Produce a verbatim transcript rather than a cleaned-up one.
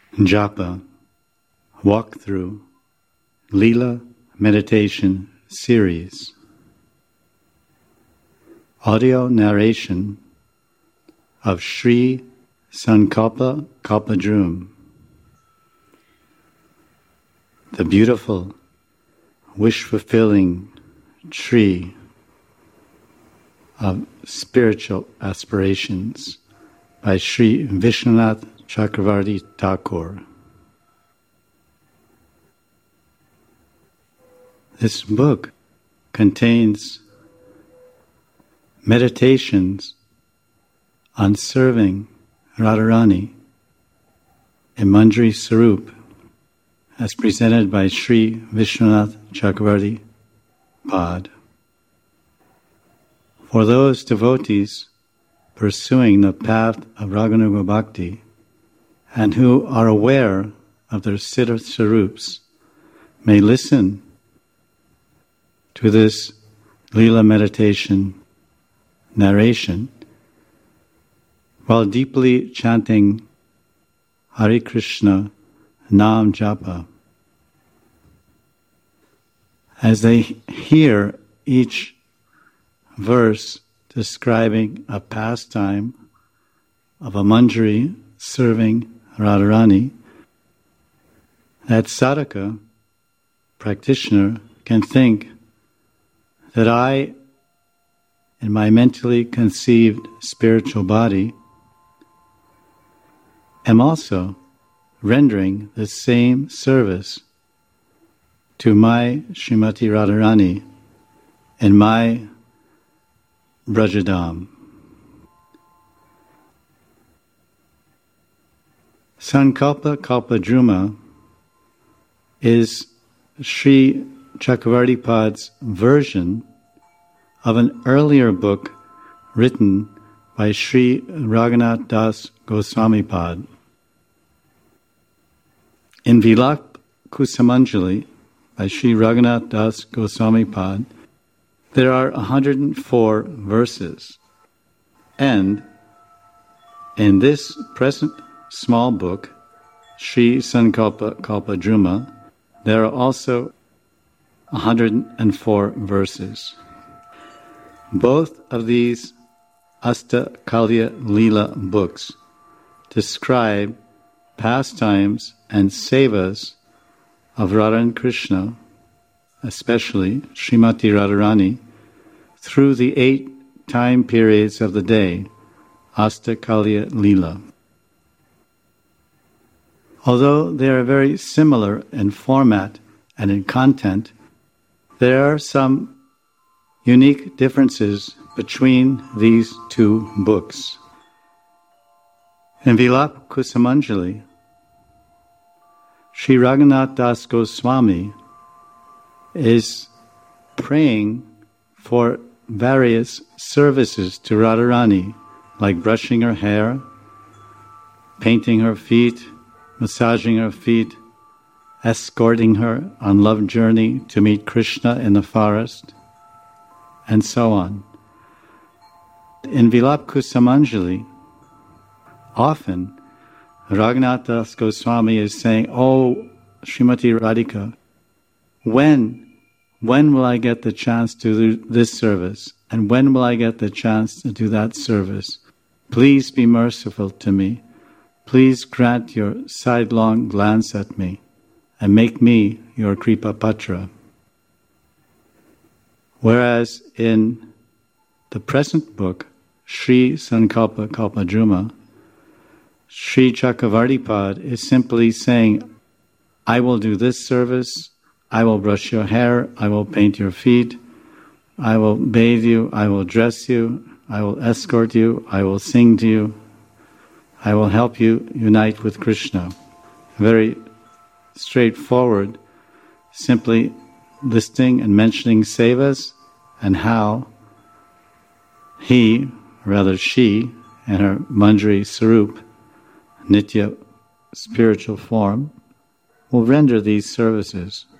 Japa, Walkthrough, Leela Meditation Series. Audio narration of Sri Sankalpa Kalpadrum, the beautiful, wish-fulfilling tree of spiritual aspirations by Sri Vishwanath Chakravarti Thakur. This book contains meditations on serving Radharani in Manjari Sarup as presented by Sri Vishwanath Chakravarti Pad. For those devotees pursuing the path of Raganuga Bhakti and who are aware of their Siddha Sarups may listen to this Leela meditation narration while deeply chanting Hare Krishna Nam Japa. As they hear each verse describing a pastime of a Manjari serving Radharani, that sadhaka, practitioner, can think that I, in my mentally conceived spiritual body, am also rendering the same service to my Srimati Radharani in my Brajadam. Sankalpa Kalpadruma is Sri Chakravarti Pad's version of an earlier book written by Sri Raghunath Das Goswami Pad. In Vilak Kusumanjali by Sri Raghunath Das Goswami Pad, there are one hundred four verses, and in this present small book, Sri Sankalpa Kalpadruma, there are also one hundred four verses. Both of these Astakalya Leela books describe pastimes and sevas of Radha and Krishna, especially Srimati Radharani, through the eight time periods of the day, Astakalya Leela. Although they are very similar in format and in content, there are some unique differences between these two books. In Vilak Kusumanjali, Sri Raghunath Das Goswami is praying for various services to Radharani, like brushing her hair, painting her feet, massaging her feet, escorting her on love journey to meet Krishna in the forest, and so on. In Vilak Kusumanjali, often Raghunath Das Goswami is saying, "Oh, Srimati Radhika, when, when will I get the chance to do this service? And when will I get the chance to do that service? Please be merciful to me. Please grant your sidelong glance at me and make me your Kripa Patra." Whereas in the present book, Sri Sankalpa Kalpadruma, Sri Chakravarti Pad is simply saying, I will do this service, I will brush your hair, I will paint your feet, I will bathe you, I will dress you, I will escort you, I will sing to you, I will help you unite with Krishna. Very straightforward, simply listing and mentioning sevas and how he, rather she, and her Manjari Sarup, Nitya spiritual form, will render these services.